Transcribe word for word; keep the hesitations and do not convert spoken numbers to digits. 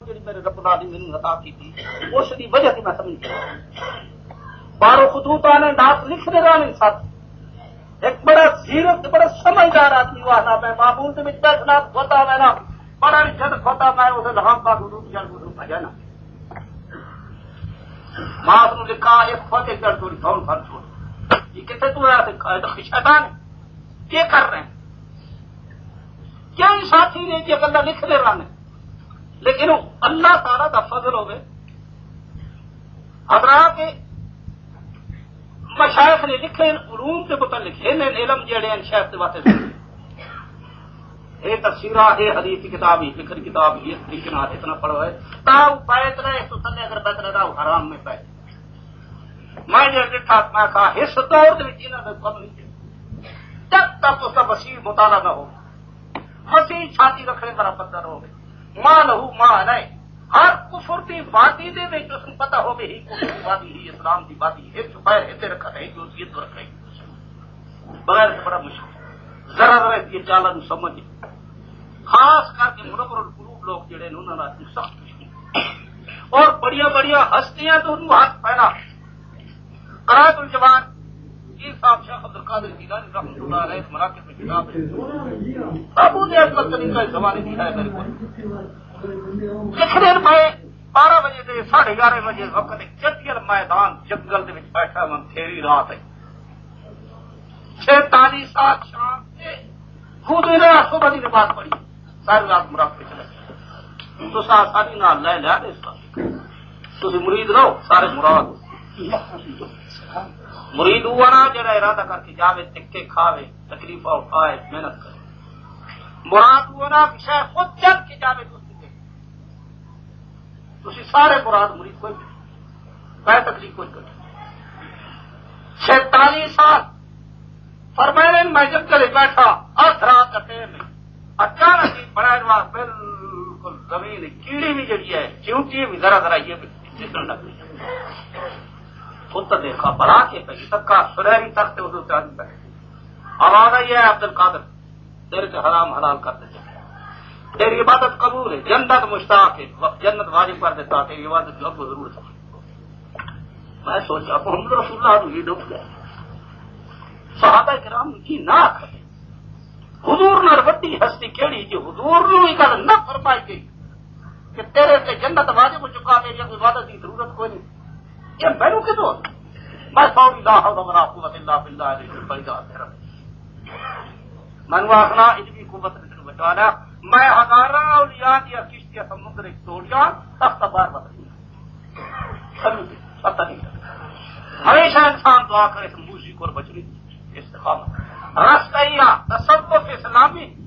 میرے رب العالمین نے عطا کی تھی اس کی وجہ سے میں سمجھ گیا بارو خطوط نے ناس لکھنے والے ساتھ ایک بڑا زیرت بڑا سمجھدار آدمی ہوا نا میں معمول کے بیٹھنا ہوتا میں نا بڑا جد ہوتا میں اسے لہام کا گروپ جل گروپ بھجا نا ماں نے لکھا ایک فتح کر چھوڑی کون پھر چھوڑ یہ کتنے تو آیا تو شیطان کیا کر رہے ہیں کیا یہ ساتھی نے یہ گلا لکھ دے رہا لیکن اللہ تعالیٰ کا فضل ہوگے حضرات کے مشائخ نے لکھے علوم کے متعلق علم جڑے ہیں شیخ سے باتیں یہ تفسیرہ یہ حدیث کی کتاب ہی فکر کتاب یہ طریقے سے اتنا پڑھو ہے تاؤ پائے رہے تو تھلے اگر بیت رہا وہ حرام میں پائے میں جو ڈٹھا میں کہا اس دور کے کم نہیں جب تک اس کا وسیع مطالعہ نہ ہو وسیع چھاتی رکھنے پر پتھر ہو گئے ماں لہو ماں نہیں ہر کفر کی وادی دے میں جو تم پتہ ہو گئی کفر کی وادی ہی اسلام کی وادی ہے چھپائے ایسے رکھا ہے جو یہ تو رکھے بغیر سے بڑا مشکل ذرا ذرا یہ چالا سمجھ خاص کر کے منور القلوب لوگ جڑے انہوں نے سخت دشمن اور بڑیا بڑیا ہستیاں تو انہوں ہاتھ پہنا قرائت الجوان یہ صاحب شیخ عبد القادر جیلانی رحمۃ اللہ علیہ مراکز میں کتاب ہے ابو نے احمد طریقہ زمانے کی ہے میرے کو لکھنے میں بارہ بجے سے ساڑھے گیارہ بجے وقت ایک چٹیل میدان جنگل کے بیٹھا من تھیری رات ہے چھ سات شام سے خود صبح کی نماز پڑھی ساری رات مراد پہ چلے تو ساری نہ لے لیا اس کا تھی مرید رہو سارے مراد مرید ہوا نا جڑا ارادہ کر کے جاوے تکے کھاوے تکلیف اٹھائے محنت کرے مراد ہوا نا شاید خود چل کے جاوے تھی سارے مراد مرید کوئی میں تکلیف کوئی کر سینتالیس سال فرمائے میں جب چلے بیٹھا ارتھ رات کٹے میں اچانک ہی بڑا بار بالکل زمین کیڑی بھی جڑی ہے چیونٹی بھی ذرا ذرا یہ بھی جسن لگ گئی خود دیکھا بڑا کے پہ تکا سنہری تخت ادھر چاند پہ آواز آئی ہے عبد القادر تیرے سے حرام حلال کر دیتے تیری عبادت قبول ہے جنت مشتاق ہے جنت واجب کر دیتا تیری عبادت جو اب ضرور ہے میں سوچا محمد رسول اللہ یہ ڈوب گئے صحابہ کرام کی نہ کرے حضور نہ وڈی ہستی کیڑی جو حضور نو یہ گل نہ فرمائی گئی کہ تیرے سے جنت واجب ہو چکا میری عبادت کی ضرورت کوئی نہیں یہ میں کتوں میں سوری لا حول ولا قوت الا باللہ علیہ من آخنا اتنی قوت نے بچانا میں ہزارہ اولیاء دیا کشتیاں سمندر ایک توڑیا تخت بار بدل پتہ نہیں ہمیشہ انسان دعا کرے تو موسیقی اور بچنی استقامت راستہ تصوف اسلامی